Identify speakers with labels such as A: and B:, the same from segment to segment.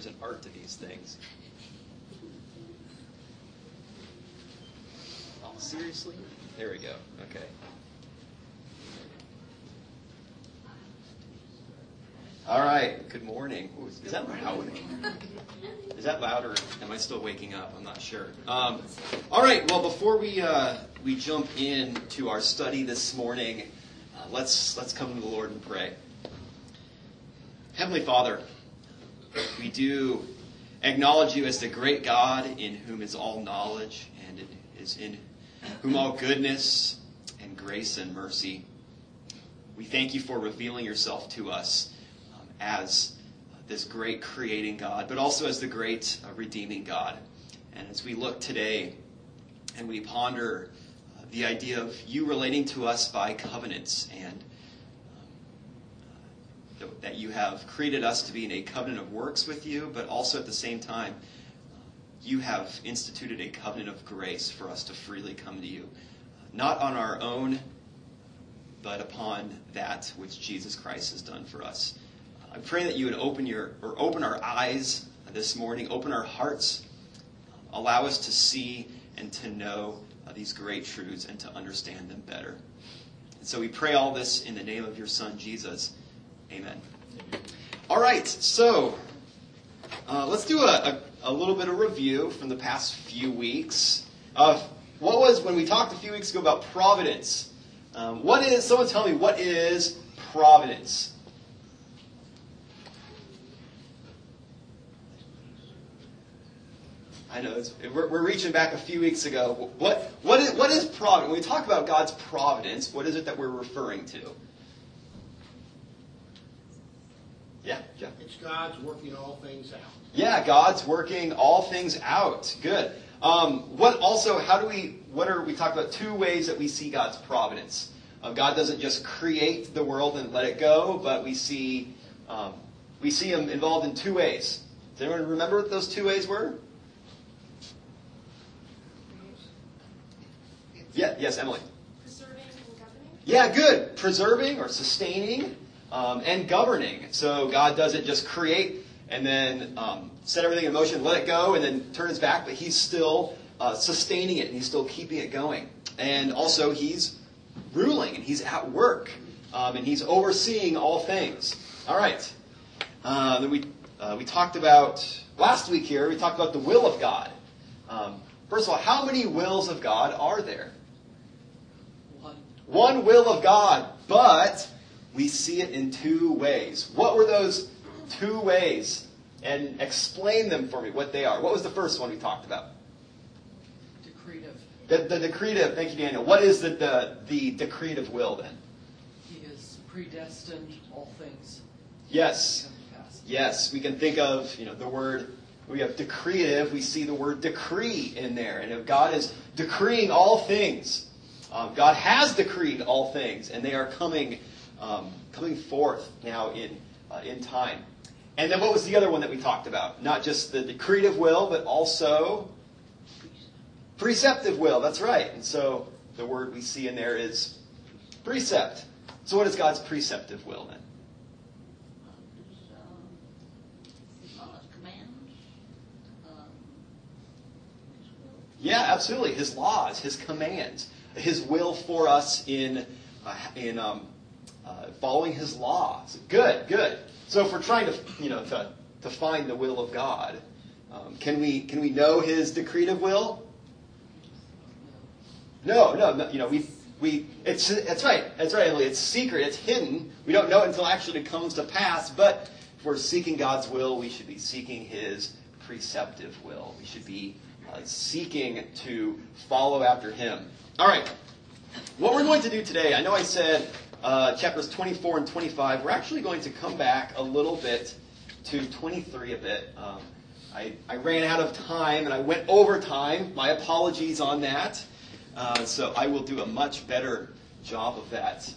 A: there's an art to these things. Oh, seriously? There we go. Okay. All right. Good morning. Ooh, is that loud? Is that loud, or am I still waking up? I'm not sure. All right. Well, before we jump into our study this morning, let's come to the Lord and pray. Heavenly Father, we do acknowledge you as the great God in whom is all knowledge and it is in whom all goodness and grace and mercy. We thank you for revealing yourself to us as this great creating God, but also as the great redeeming God. And as we look today and we ponder the idea of you relating to us by covenants, and that you have created us to be in a covenant of works with you, but also at the same time, you have instituted a covenant of grace for us to freely come to you, not on our own, but upon that which Jesus Christ has done for us. I pray that you would open our eyes this morning, open our hearts, allow us to see and to know these great truths and to understand them better. And so we pray all this in the name of your Son, Jesus. Amen. All right, so let's do a little bit of review from the past few weeks. What was, when we talked a few weeks ago about providence, someone tell me, what is providence? I know, we're reaching back a few weeks ago. What is providence? When we talk about God's providence, what is it that we're referring to? Yeah, Jeff.
B: It's God's working all things out.
A: Yeah, God's working all things out. Good. We talked about two ways that we see God's providence. God doesn't just create the world and let it go, but we see Him involved in two ways. Does anyone remember what those two ways were? Yeah, yes, Emily.
C: Preserving and governing?
A: Yeah, good. Preserving or sustaining and governing. So God doesn't just create and then set everything in motion, let it go, and then turn his back, but he's still sustaining it and he's still keeping it going. And also he's ruling and he's at work and he's overseeing all things. All right. Then we talked about, last week here, we talked about the will of God. First of all, how many wills of God are there? One will of God, but we see it in two ways. What were those two ways? And explain them for me, what they are. What was the first one we talked about?
D: Decretive.
A: The decretive. Thank you, Daniel. What is the decretive will then?
D: He has predestined all things.
A: Yes.
D: To come to pass.
A: Yes. We can think of the word. We have decretive. We see the word decree in there, and if God is decreeing all things, God has decreed all things, and they are coming forth now in time. And then what was the other one that we talked about? Not just the decretive will, but also preceptive will. That's right. And so the word we see in there is precept. So what is God's preceptive will then? Yeah, absolutely. His laws, his commands, his will for us in following his laws. Good. So if we're trying to find the will of God, can we know his decretive will? No. That's right, Emily. It's secret. It's hidden. We don't know it until actually it comes to pass. But if we're seeking God's will, we should be seeking his preceptive will. We should be seeking to follow after him. All right. What we're going to do today, I know I said chapters 24 and 25. We're actually going to come back a little bit to 23 a bit. I ran out of time and I went over time. My apologies on that. So I will do a much better job of that.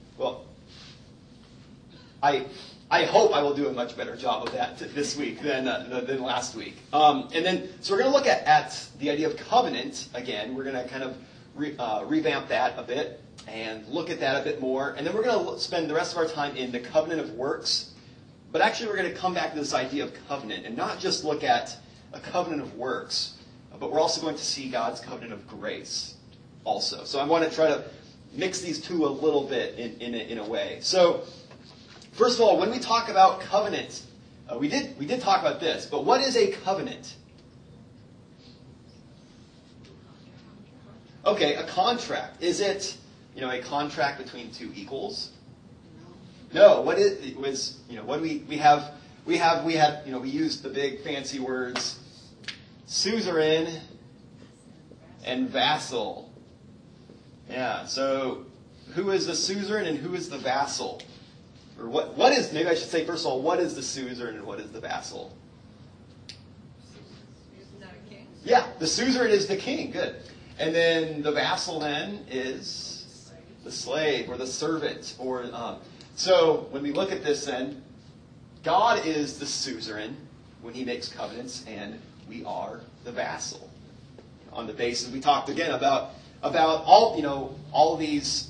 A: I hope I will do a much better job of that this week than last week. So we're going to look at the idea of covenant again. We're going to kind of revamp that a bit and look at that a bit more. And then we're going to spend the rest of our time in the covenant of works, But actually, we're going to come back to this idea of covenant and not just look at a covenant of works, but we're also going to see God's covenant of grace also. So I want to try to mix these two a little bit in a way. So, first of all, when we talk about covenant, we did talk about this, but what is a covenant? Okay, a contract. Is it, a contract between two equals? No. What is it? Was what do we have? We used the big fancy words suzerain and vassal. Yeah. So who is the suzerain and who is the vassal? Or what is, maybe I should say first of all, what is the suzerain and what is the vassal?
E: Isn't that a king?
A: Yeah, the suzerain is the king. Good. And then the vassal then is the slave or the servant. So when we look at this then, God is the suzerain when he makes covenants, and we are the vassal. On the basis, we talked again about all these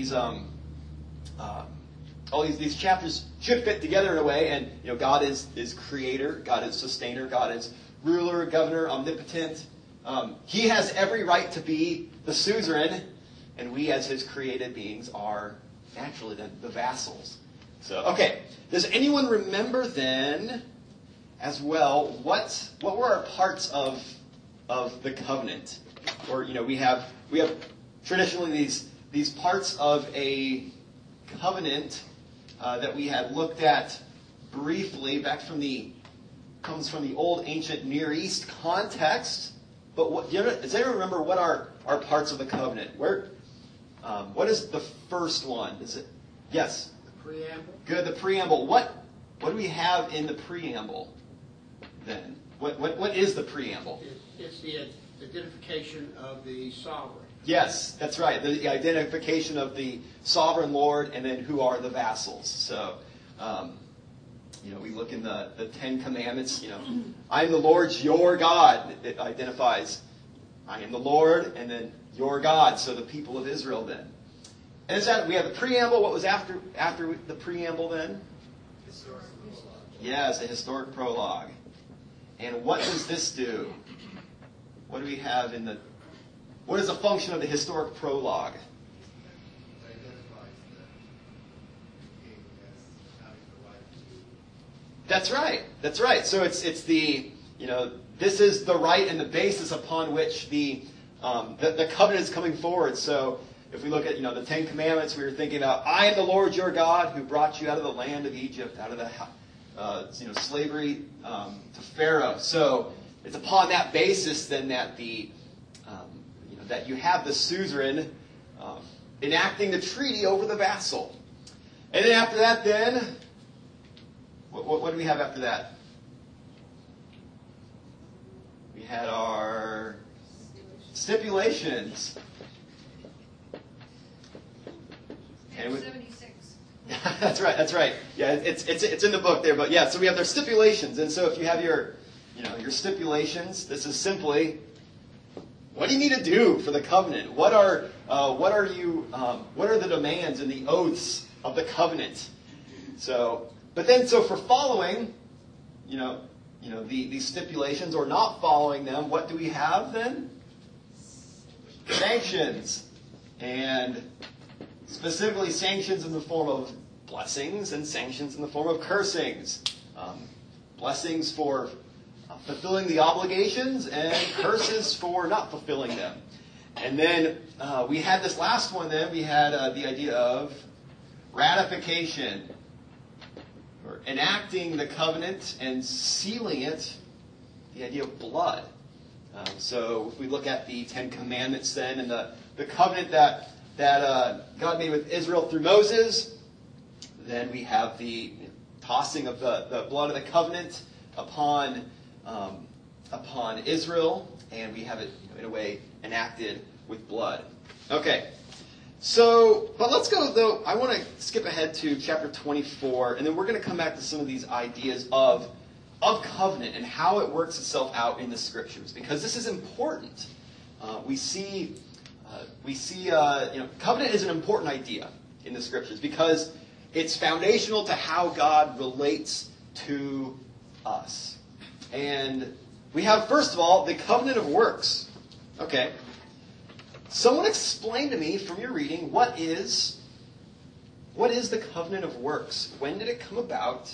A: chapters should fit together in a way, and God is creator, God is sustainer, God is ruler, governor, omnipotent. He has every right to be the suzerain, and we as his created beings are naturally the vassals. So, okay, does anyone remember then, as well, what were our parts of the covenant? Or we have traditionally these parts of a covenant that we had looked at briefly comes from the old ancient Near East context. But does anyone remember what are parts of the covenant? What is the first one? Is it? Yes.
B: The preamble.
A: Good. The preamble. What do we have in the preamble? Then what is the preamble?
B: It's the identification of the sovereign.
A: Yes, that's right. The identification of the sovereign Lord, and then who are the vassals. So, we look in the Ten Commandments. I am the Lord your God. It identifies, I am the Lord, and then your God. So the people of Israel then. And it's that we have the preamble. What was after the preamble then?
E: Historic prologue.
A: Yes, a historic prologue. And what does this do? What do we have in the? What is the function of the historic prologue?
F: It identifies the king as having the right to.
A: That's right. So it's the this is the right and the basis upon which the covenant is coming forward. So if we look at the Ten Commandments, we were thinking about I am the Lord your God who brought you out of the land of Egypt, out of the slavery to Pharaoh. So it's upon that basis then that that you have the suzerain enacting the treaty over the vassal. And then after that, then what do we have after that? We had our stipulations. And
E: 76.
A: That's right. Yeah, it's in the book there, but yeah. So we have their stipulations, and so if you have your stipulations, this is simply what do you need to do for the covenant? What are the demands and the oaths of the covenant? So for following, these stipulations or not following them, what do we have then? Sanctions, and specifically sanctions in the form of blessings and sanctions in the form of cursings. Blessings for fulfilling the obligations and curses for not fulfilling them. And then we had this last one then. We had the idea of ratification, or enacting the covenant and sealing it, the idea of blood. So if we look at the Ten Commandments then and the covenant that God made with Israel through Moses, then we have the tossing of the blood of the covenant upon Israel, and we have it in a way enacted with blood. Okay, but let's go though. I want to skip ahead to chapter 24, and then we're going to come back to some of these ideas of covenant and how it works itself out in the scriptures, because this is important. We see covenant is an important idea in the scriptures because it's foundational to how God relates to us. And we have, first of all, the covenant of works. Okay. Someone explain to me from your reading, what is the covenant of works? When did it come about?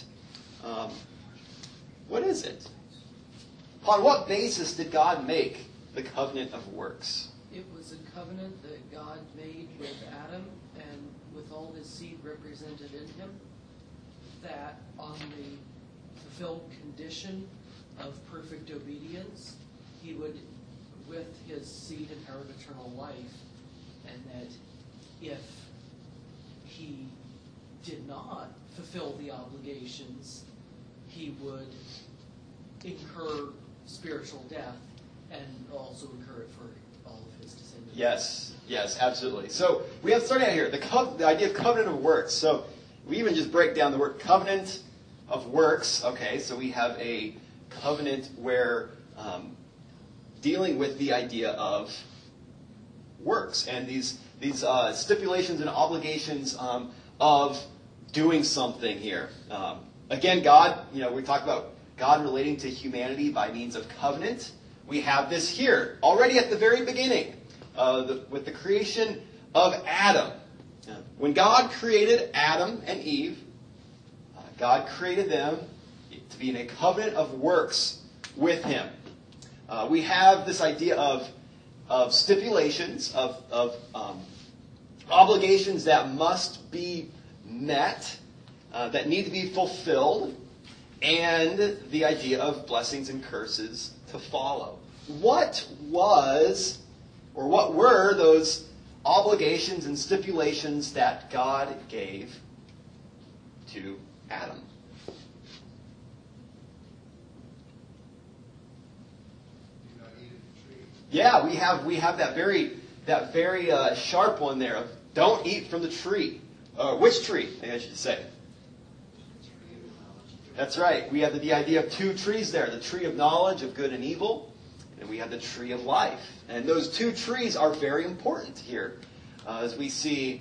A: What is it? On what basis did God make the covenant of works?
D: It was a covenant that God made with Adam and with all his seed represented in him, that on the fulfilled condition of perfect obedience, he would, with his seed, inherit eternal life, and that if he did not fulfill the obligations, he would incur spiritual death and also incur it for all of his descendants.
A: Yes, absolutely. So we have starting out here the idea of covenant of works. So we even just break down the word covenant of works. Okay, so we have a covenant where dealing with the idea of works and these stipulations and obligations of doing something here. Again, God, we talked about God relating to humanity by means of covenant. We have this here already at the very beginning with the creation of Adam. When God created Adam and Eve, God created them to be in a covenant of works with Him. We have this idea of stipulations, of obligations that must be met, that need to be fulfilled, and the idea of blessings and curses to follow. What were those obligations and stipulations that God gave to Adam?
F: Do not eat of the tree.
A: Yeah, we have that very sharp one there of don't eat from the tree. Which tree? I should say. That's right. We have the idea of two trees there: the tree of knowledge of good and evil, and we have the tree of life. And those two trees are very important here, as we see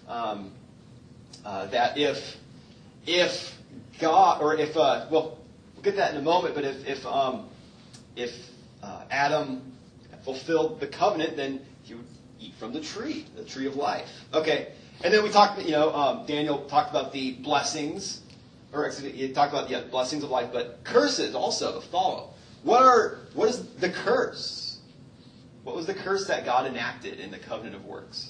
A: that if God, or if we'll get that in a moment, but if Adam fulfilled the covenant, then he would eat from the tree of life. Okay, and then we talked. Daniel talked about the blessings, or actually, he talked about the blessings of life, but curses also follow. What is the curse? What was the curse that God enacted in the covenant of works?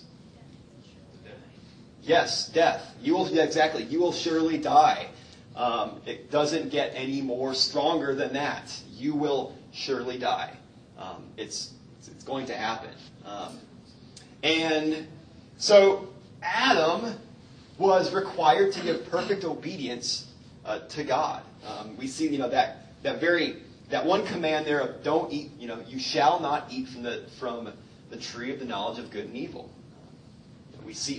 A: Yes, death. You will surely die. It doesn't get any more stronger than that. You will surely die. It's going to happen. And so Adam was required to give perfect obedience to God. We see, that one command there of don't eat. You shall not eat from the tree of the knowledge of good and evil. We see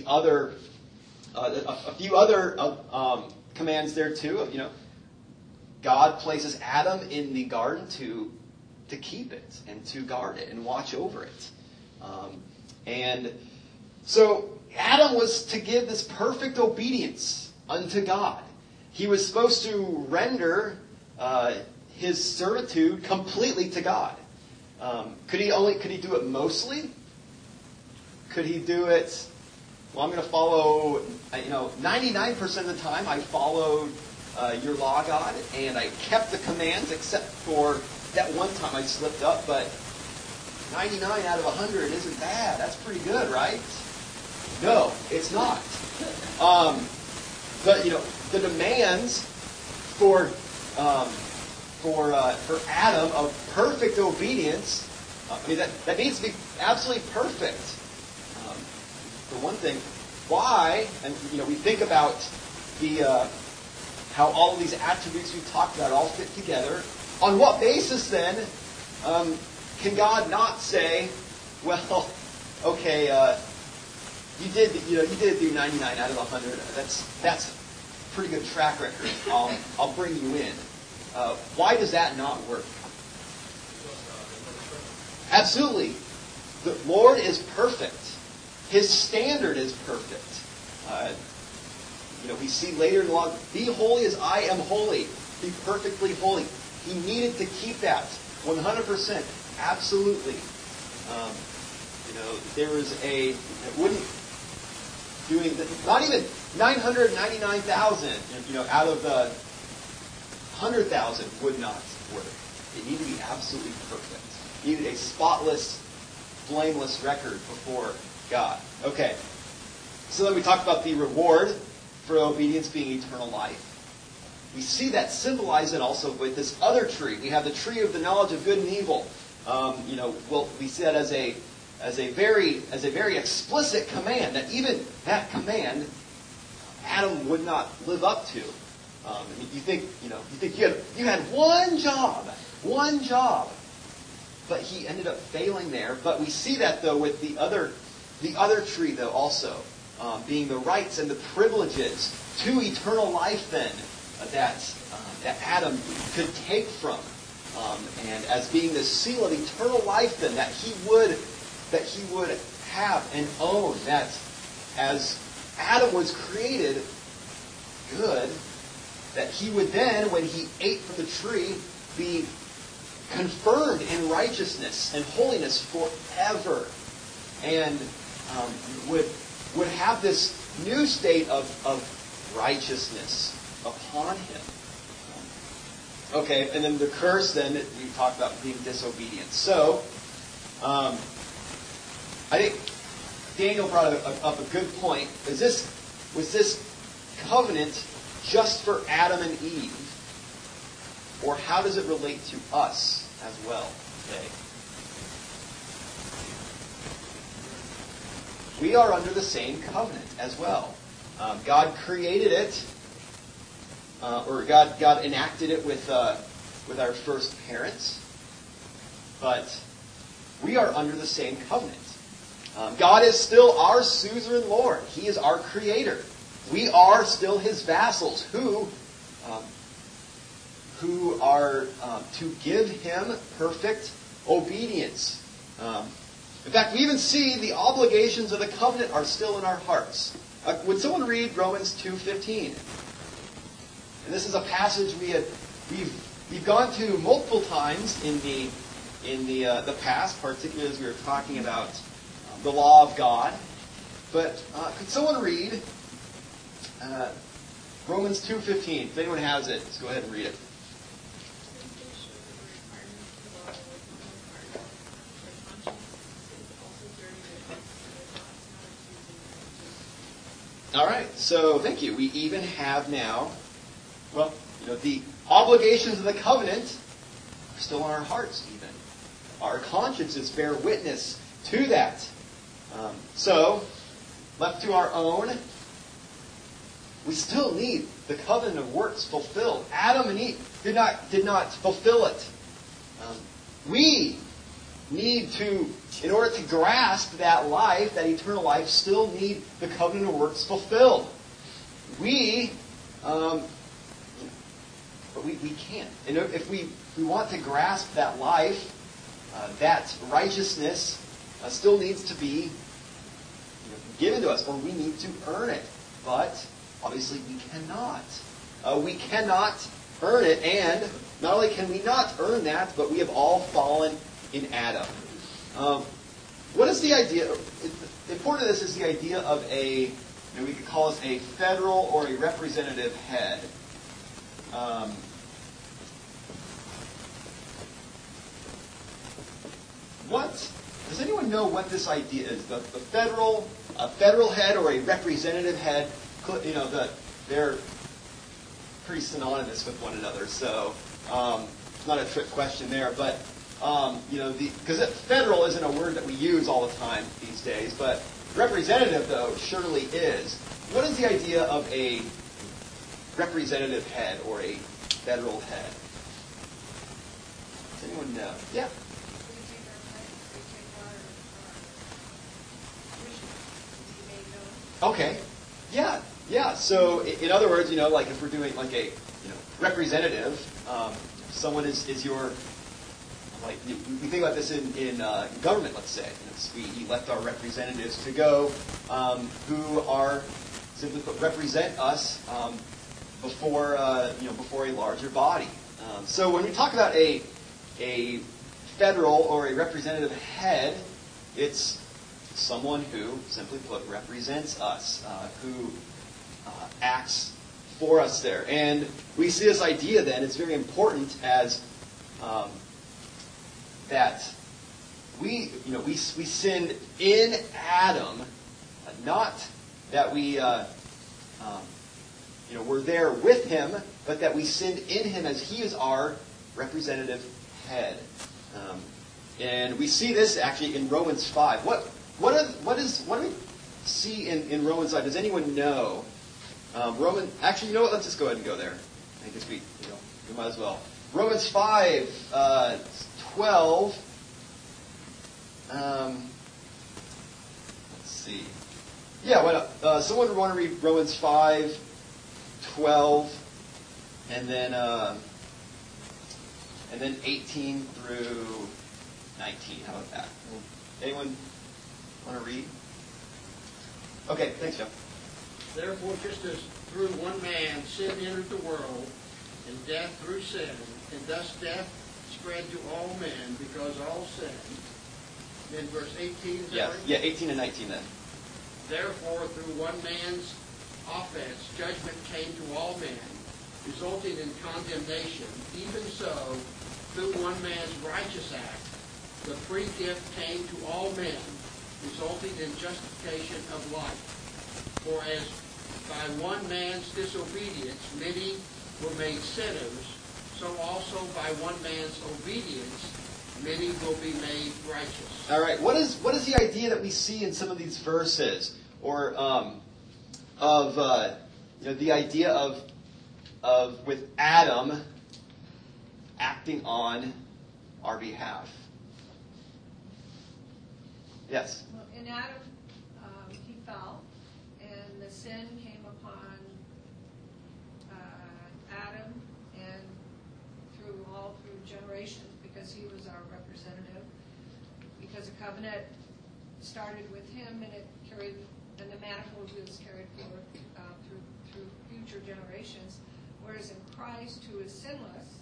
A: a few other commands there too. God places Adam in the garden to keep it and to guard it and watch over it. And so Adam was to give this perfect obedience unto God. He was supposed to render his servitude completely to God. Could he do it mostly? Could he do it? Well, I'm going to follow. 99% of the time I followed your law, God, and I kept the commands, except for that one time I slipped up. But 99 out of 100 isn't bad. That's pretty good, right? No, it's not. But the demands for Adam of perfect obedience, that needs to be absolutely perfect. For one thing, why? And we think about how all of these attributes we talked about all fit together. On what basis then can God not say, well, okay, you did do 99 out of 100. That's a pretty good track record. I'll bring you in. Why does that not work? Absolutely. The Lord is perfect. His standard is perfect. We see later in the law, be holy as I am holy. be perfectly holy. He needed to keep that 100%, absolutely. There was it wouldn't doing not even 999,000, out of the 100,000 would not work. It needed to be absolutely perfect. It needed a spotless, blameless record before God. Okay. So then we talked about the reward for obedience being eternal life. We see that symbolized it also with this other tree. We have the tree of the knowledge of good and evil. We see that as a very explicit command. That even that command, Adam would not live up to. You think you had one job, but he ended up failing there. But we see that though with the other tree though also being the rights and the privileges to eternal life then that Adam could take from, and as being the seal of eternal life then that he would have and own, that as Adam was created good, that he would then, when he ate from the tree, be confirmed in righteousness and holiness forever, and would have this new state of righteousness upon him. Okay, and then the curse, then, we talked about being disobedient. So, I think Daniel brought up a good point. Was this covenant just for Adam and Eve? Or how does it relate to us as well today? We are under the same covenant as well. God created it, or God enacted it with our first parents, but we are under the same covenant. God is still our suzerain Lord. He is our creator. We are still his vassals who are to give him perfect obedience. In fact, we even see the obligations of the covenant are still in our hearts. Would someone read Romans 2:15? And this is a passage we've gone to multiple times in the past, particularly as we were talking about the law of God. But could someone read Romans 2:15? If anyone has it, let's go ahead and read it. All right, so thank you. We even have now, the obligations of the covenant are still in our hearts even. Our consciences bear witness to that. So, left to our own, we still need the covenant of works fulfilled. Adam and Eve did not fulfill it. We need to, in order to grasp that life, that eternal life, still need the covenant of works fulfilled. But we can't. And if we want to grasp that life, that righteousness still needs to be given to us, or we need to earn it. But obviously we cannot. We cannot earn it, and not only can we not earn that, but we have all fallen in Adam. What is the idea? Important to this is the idea of we could call it a federal or a representative head. Does anyone know what this idea is? The federal head or a representative head, they're pretty synonymous with one another. So it's not a trick question there, but because federal isn't a word that we use all the time these days, but representative though surely is. What is the idea of a representative head or a federal head? Does anyone know? Yeah. Okay. Yeah. So, in other words, like if we're doing like a, representative, someone is your, like we think about this in government. Let's say we elect our representatives to go, who are simply put represent us before a larger body. So when we talk about a federal or a representative head, it's someone who, simply put, represents us, who acts for us there. And we see this idea then, it's very important as that we sinned in Adam, not that we we're there with him, but that we sinned in him as he is our representative head. And we see this actually in Romans 5. What do we see in Romans 5? Does anyone know? Actually, you know what? Let's just go ahead and go there. I guess we might as well. Romans 5, 12. Let's see. Yeah, why not? Someone would want to read Romans 5, 12, and then 18 through 19. How about that? Anyone want to read? Okay, thanks, Jeff.
B: Therefore, just as through one man sin entered the world, and death through sin, and thus death spread to all men because all sinned. Then verse 18, is that right?
A: Yeah, 18 and 19 then.
B: Therefore, through one man's offense, judgment came to all men, resulting in condemnation. Even so, through one man's righteous act, the free gift came to all men, resulting in justification of life. For as by one man's disobedience many were made sinners, so also by one man's obedience many will be made righteous.
A: All right. What is the idea that we see in some of these verses, or the idea of with Adam acting on our behalf? Yes.
G: Well, in Adam, he fell, and the sin came upon Adam and through generations, because he was our representative. Because a covenant started with him, and and the manifold was carried forward through future generations. Whereas in Christ, who is sinless,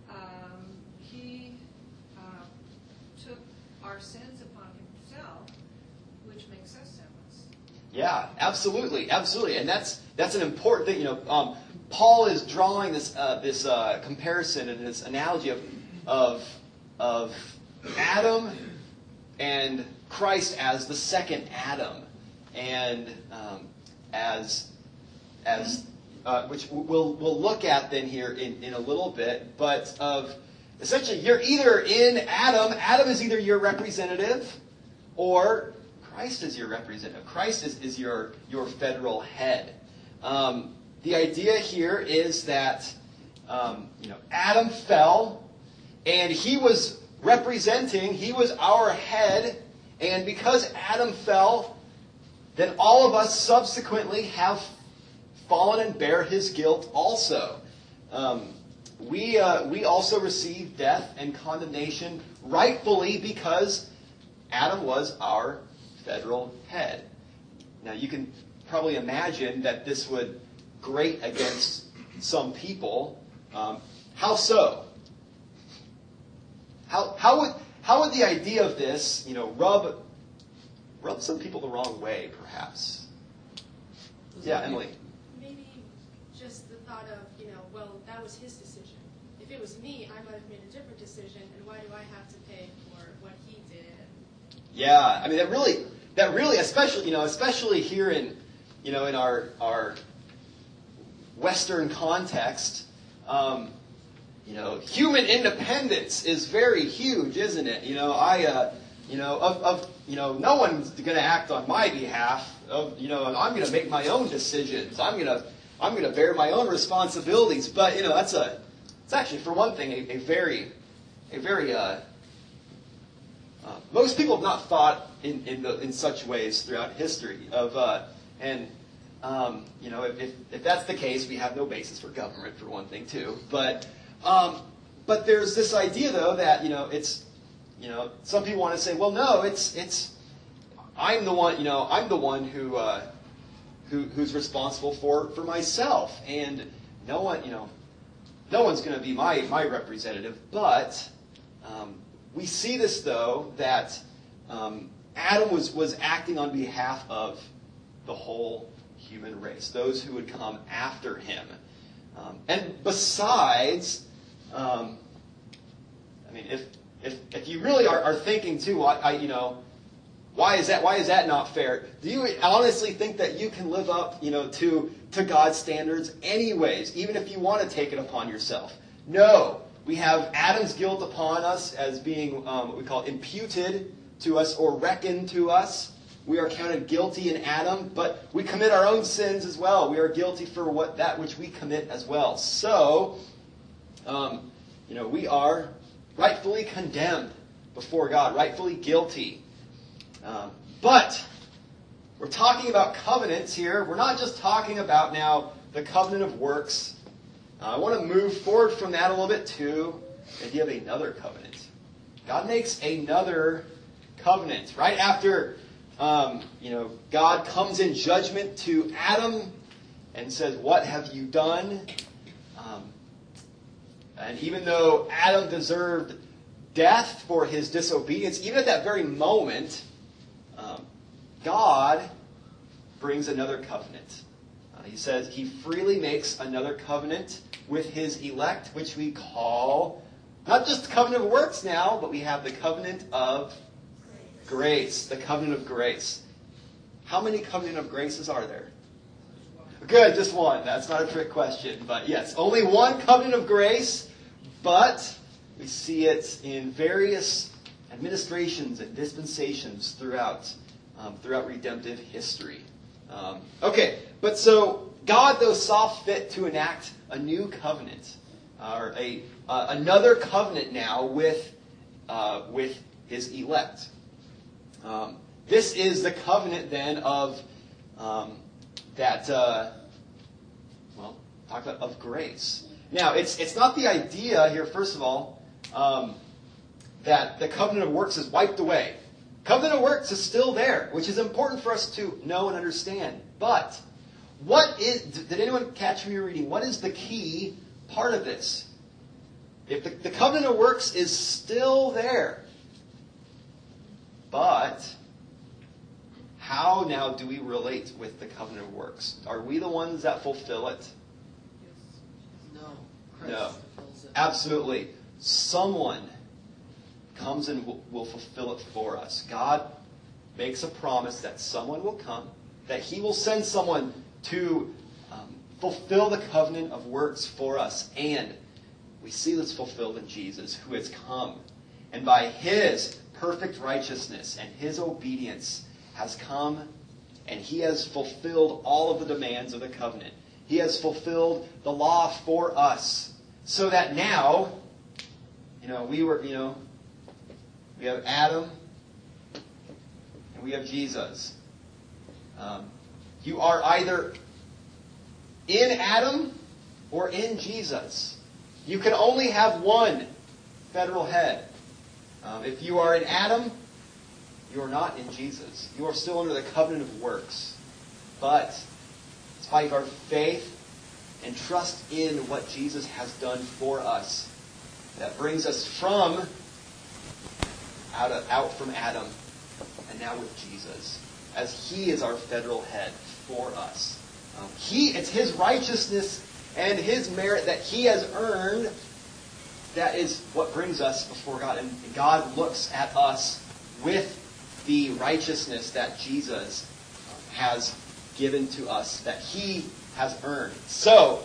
G: he took our sins upon himself, which makes us sinless.
A: Yeah, absolutely, and that's an important thing. Paul is drawing this comparison and this analogy of Adam and Christ as the second Adam, and which we'll look at then here in a little bit, but of essentially you're either in Adam. Adam is either your representative, or Christ is your representative. Christ is your federal head. The idea here is that Adam fell, and he was representing. He was our head, and because Adam fell, then all of us subsequently have fallen and bear his guilt also. We also receive death and condemnation rightfully because Adam was our federal head. Now you can probably imagine that this would grate against some people. How so? How would the idea of this, rub some people the wrong way, perhaps? Yeah, Emily.
C: Maybe just the thought of, well, that was his decision. If it was me, I might have made a different decision, and why do I have to pay for what he did?
A: Yeah, I mean that really, especially here in our Western context, human independence is very huge, isn't it? No one's going to act on my behalf. I'm going to make my own decisions. I'm going to bear my own responsibilities. But it's actually, for one thing, a very most people have not thought in such ways throughout history of if that's the case, we have no basis for government, for one thing too. But there's this idea though that it's some people want to say, well, no, it's I'm the one who's responsible for myself, and no one's going to be my representative. But we see this, though, that Adam was acting on behalf of the whole human race, those who would come after him. And besides, if you really are thinking too, why is that not fair? Do you honestly think that you can live up, to God's standards anyways, even if you want to take it upon yourself? No. We have Adam's guilt upon us as being what we call imputed to us or reckoned to us. We are counted guilty in Adam, but we commit our own sins as well. We are guilty for that which we commit as well. So, we are rightfully condemned before God, rightfully guilty. But we're talking about covenants here. We're not just talking about now the covenant of works. I want to move forward from that a little bit to the idea of another covenant. God makes another covenant right after God comes in judgment to Adam and says, "What have you done?" And even though Adam deserved death for his disobedience, even at that very moment, God brings another covenant. He says he freely makes another covenant with his elect, which we call not just the covenant of works now, but we have the covenant of grace. The covenant of grace. How many covenant of graces are there? Good, just one. That's not a trick question. But yes, only one covenant of grace, but we see it in various administrations and dispensations throughout redemptive history. Okay, but so God, though, saw fit to enact a new covenant, or another covenant now with his elect. This is the covenant then of of grace. Now, it's not the idea here, first of all, that the covenant of works is wiped away. Covenant of works is still there, which is important for us to know and understand. But did anyone catch me reading? What is the key part of this? If the covenant of works is still there, but how now do we relate with the covenant of works? Are we the ones that fulfill it?
D: No. Christ
A: No.
D: fulfills it.
A: Absolutely. Someone comes and will fulfill it for us. God makes a promise that someone will come, that he will send someone to fulfill the covenant of works for us. And we see this fulfilled in Jesus, who has come. And by his perfect righteousness and his obedience has come, and he has fulfilled all of the demands of the covenant. He has fulfilled the law for us, so that now, we have Adam and we have Jesus. You are either in Adam or in Jesus. You can only have one federal head. If you are in Adam, you are not in Jesus. You are still under the covenant of works. But it's by our faith and trust in what Jesus has done for us that brings us out from Adam and now with Jesus, as he is our federal head for us. It's his righteousness and his merit that he has earned that is what brings us before God. And God looks at us with the righteousness that Jesus has given to us, that he has earned. So,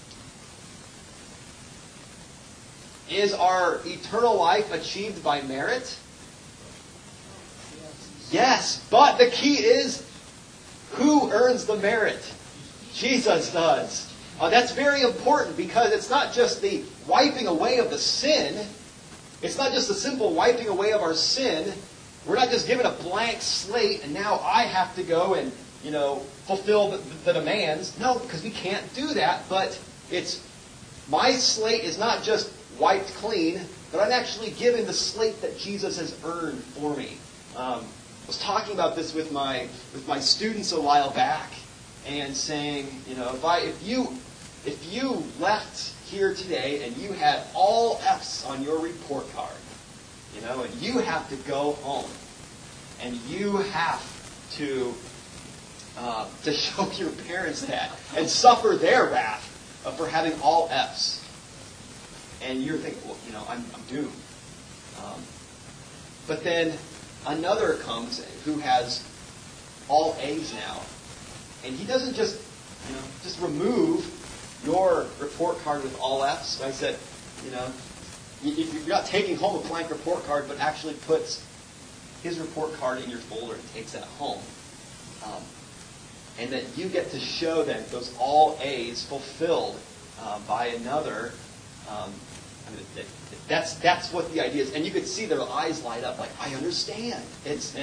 A: is our eternal life achieved by merit? Yes, but the key is, who earns the merit? Jesus does. That's very important, because it's not just the wiping away of the sin. It's not just the simple wiping away of our sin. We're not just given a blank slate and now I have to go and, fulfill the demands. No, because we can't do that. But my slate is not just wiped clean, but I'm actually given the slate that Jesus has earned for me. I was talking about this with my students a while back, and saying, if if you left here today and you had all F's on your report card, and you have to go home, and you have to show your parents that and suffer their wrath for having all F's, and you're thinking, well, I'm doomed. But then another comes who has all A's now, and he doesn't just remove your report card with all F's. I said, you're not taking home a blank report card, but actually puts his report card in your folder and takes that home. And that you get to show then those all A's fulfilled by another. That's what the idea is. And you could see their eyes light up like, I understand. It's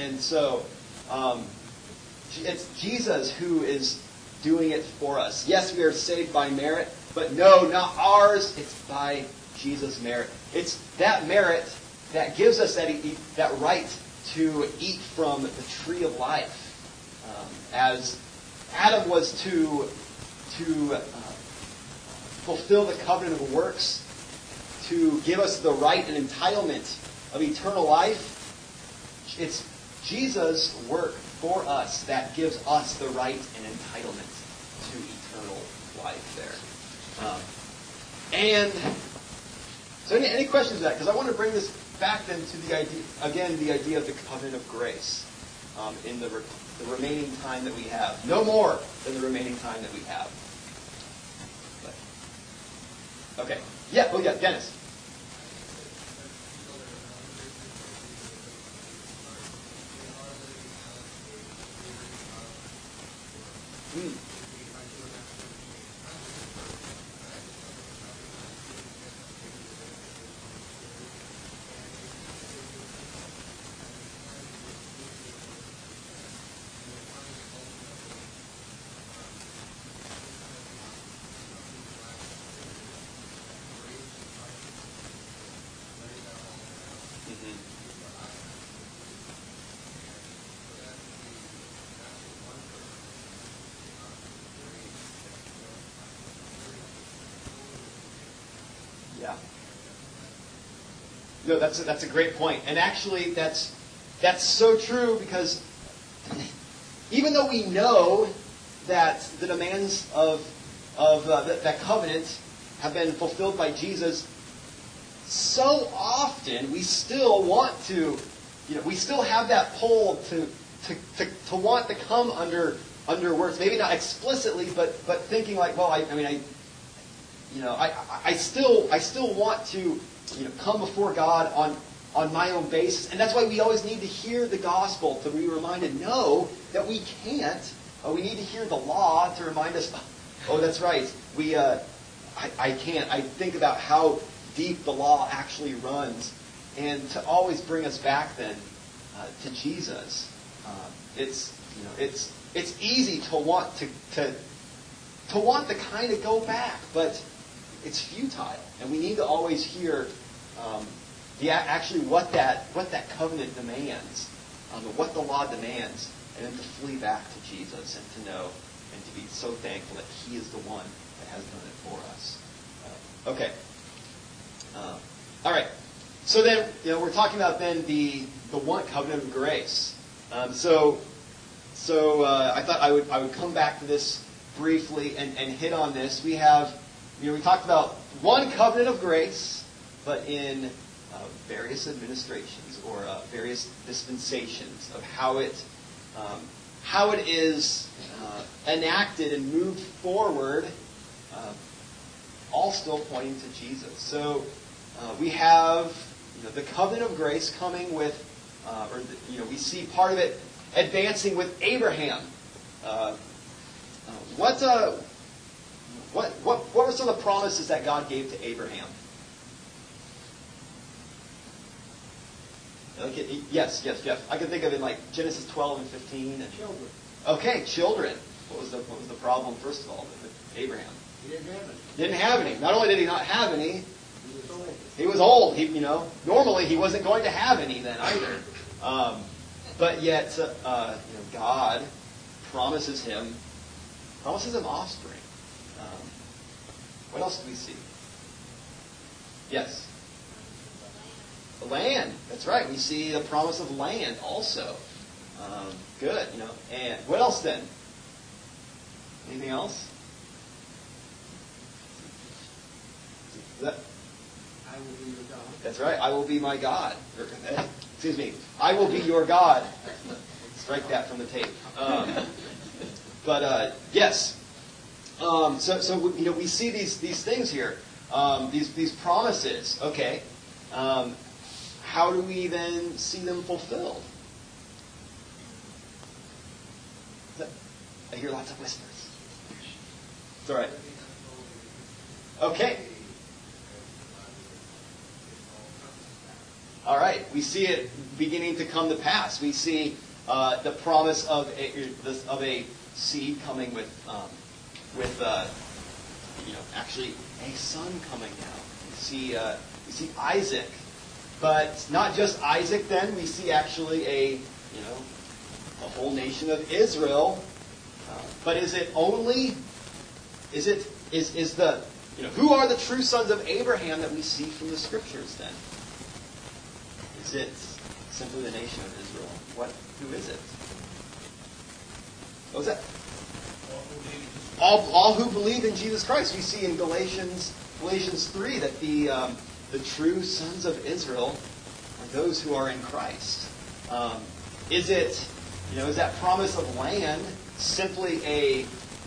A: Jesus who is doing it for us. Yes, we are saved by merit, but no, not ours. It's by Jesus' merit. It's that merit that gives us that right to eat from the tree of life. As Adam was to fulfill the covenant of works, to give us the right and entitlement of eternal life, it's Jesus' work for us that gives us the right and entitlement to eternal life there. And so any questions of that? Because I want to bring this back then to the idea of the covenant of grace in the remaining time that we have. No more than the remaining time that we have. But, okay. Yeah, Dennis. Yeah. No, that's a great point. And actually, that's so true because even though we know that the demands of that covenant have been fulfilled by Jesus, so often we still want to, we still have that pull to want to come under works. Maybe not explicitly, but thinking like, well, I still want to come before God on my own basis. And that's why we always need to hear the gospel to be reminded, no, that we can't. We need to hear the law to remind us, oh, that's right. I can't. I think about how deep the law actually runs. And to always bring us back then to Jesus. It's easy to want to kind of go back, but it's futile, and we need to always hear actually what that covenant demands, what the law demands, and then to flee back to Jesus and to know and to be so thankful that He is the one that has done it for us. Okay. All right. So then, we're talking about then the one covenant of grace. So I thought I would come back to this briefly and hit on this. We have, we talked about one covenant of grace, but in various administrations or various dispensations of how it is enacted and moved forward, all still pointing to Jesus. So we have the covenant of grace coming with, we see part of it advancing with Abraham. What were some of the promises that God gave to Abraham? Yes, Jeff. I can think of it like Genesis 12 and 15. And
B: Children.
A: Okay, children. What was the problem, first of all, with Abraham?
B: He didn't have any.
A: Didn't have any. Not only did he not have any,
B: He was old.
A: he was old. Normally he wasn't going to have any then either. But yet, God promises him offspring. What else do we see? Yes? The land. That's right. We see the promise of land also. Good. And what else then? Anything else?
B: I will be your God.
A: That's right. I will be my God. Excuse me. I will be your God. Strike that from the tape. Yes. So we see these things here. These promises. Okay. How do we then see them fulfilled? I hear lots of whispers. It's all right. Okay. All right. We see it beginning to come to pass. We see the promise of a seed coming with actually a son coming now. We see Isaac, but not just Isaac. Then we see actually a whole nation of Israel. But is it only? Is the who are the true sons of Abraham that we see from the scriptures then? Is it simply the nation of Israel? Who is it? What was that? All who believe in Jesus Christ. We see in Galatians 3 that the true sons of Israel are those who are in Christ. Is that promise of land simply a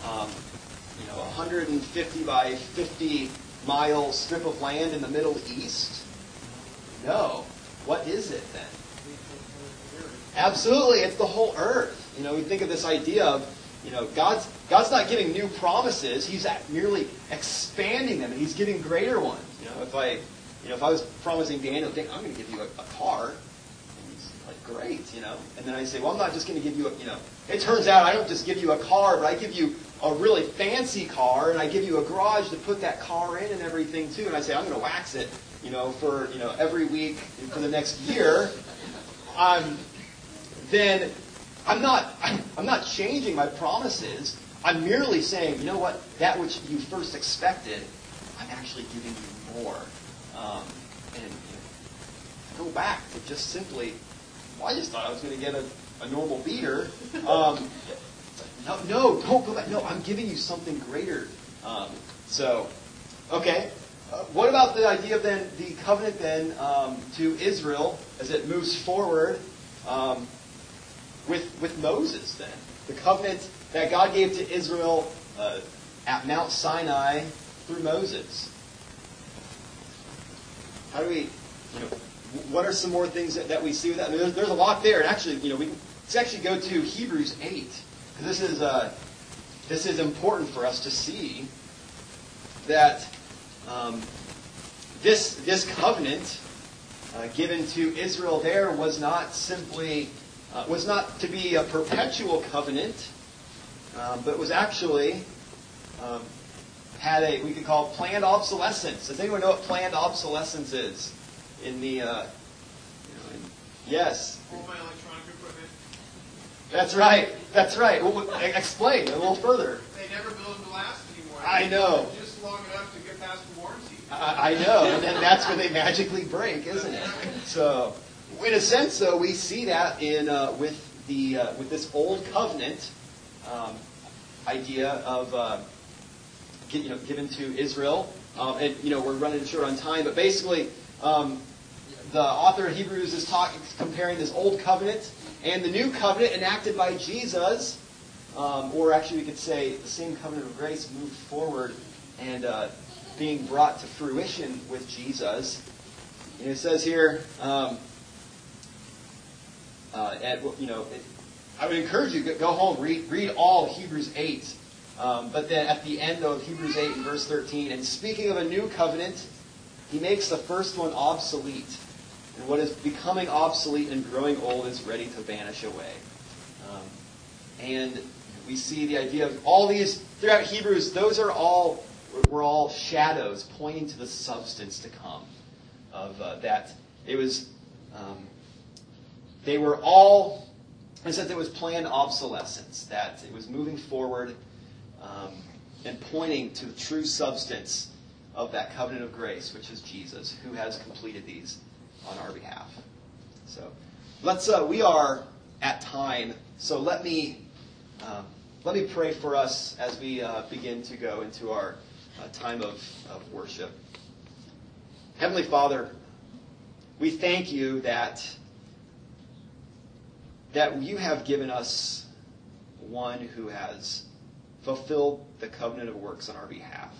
A: 150 by 50 mile strip of land in the Middle East? No. What is it then? Absolutely, it's the whole earth. We think of this idea of, God's not giving new promises. He's merely expanding them, and He's giving greater ones. If I was promising Daniel, I'm going to give you a car, and he's like, great, and then I say, well, I'm not just going to give you it turns out I don't just give you a car, but I give you a really fancy car, and I give you a garage to put that car in and everything too, and I say, I'm going to wax it, for every week for the next year. Then I'm not changing my promises. I'm merely saying, you know what, that which you first expected, I'm actually giving you more. And go back to just simply, well, I just thought I was going to get a normal beater. No, don't go back. No, I'm giving you something greater. Okay. What about the idea of then the covenant then to Israel as it moves forward with Moses then? The covenant that God gave to Israel at Mount Sinai through Moses. How do we, what are some more things that we see with that? I mean, there's a lot there. And actually, let's actually go to Hebrews 8. Because this is important for us to see that this covenant given to Israel there was not to be a perpetual covenant, but was actually had we could call it planned obsolescence. Does anyone know what planned obsolescence is? Yes.
F: All my electronic equipment.
A: That's right. Well, explain a little further.
F: They never build them to last anymore.
A: I know.
F: Just long enough to get past the warranty.
A: I know, and then that's where they magically break, isn't it? So, in a sense, though, we see that in with this old covenant idea of given to Israel, and we're running short on time, but basically, the author of Hebrews is comparing this old covenant and the new covenant enacted by Jesus, or actually we could say the same covenant of grace moved forward and being brought to fruition with Jesus. And it says here, I would encourage you to go home, read all Hebrews 8. But then at the end of Hebrews 8 in verse 13, and speaking of a new covenant, he makes the first one obsolete. And what is becoming obsolete and growing old is ready to vanish away. And we see the idea of all these throughout Hebrews. Those were all shadows pointing to the substance to come. Of that, it was. They were all. I said there was planned obsolescence. That it was moving forward and pointing to the true substance of that covenant of grace, which is Jesus, who has completed these on our behalf. So we are at time. So let me pray for us as we begin to go into our time of worship. Heavenly Father, we thank you that you have given us one who has fulfilled the covenant of works on our behalf.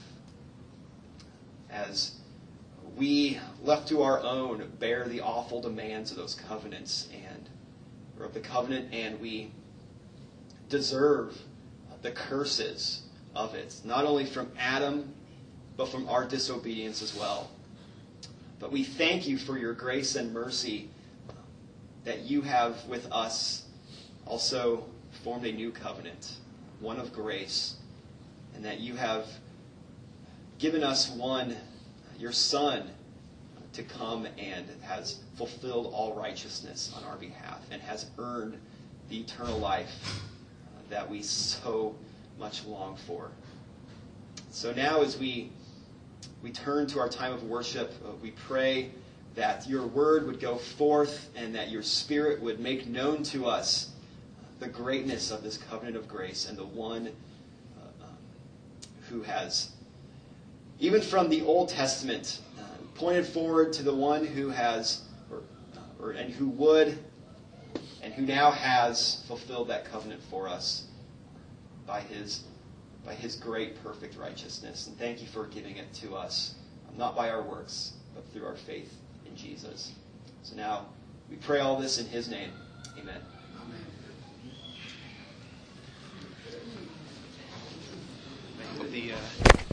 A: As we, left to our own, bear the awful demands of those covenants or of the covenant, and we deserve the curses of it, not only from Adam, but from our disobedience as well. But we thank you for your grace and mercy that you have with us also formed a new covenant, one of grace, and that you have given us one, your Son, to come and has fulfilled all righteousness on our behalf and has earned the eternal life that we so much long for. So now as we turn to our time of worship, we pray that your word would go forth and that your Spirit would make known to us the greatness of this covenant of grace and the one who has, even from the Old Testament, pointed forward to the one who has, and who would, and who now has fulfilled that covenant for us by his great, perfect righteousness. And thank you for giving it to us, not by our works, but through our faith in Jesus. So now, we pray all this in his name. Amen.
F: The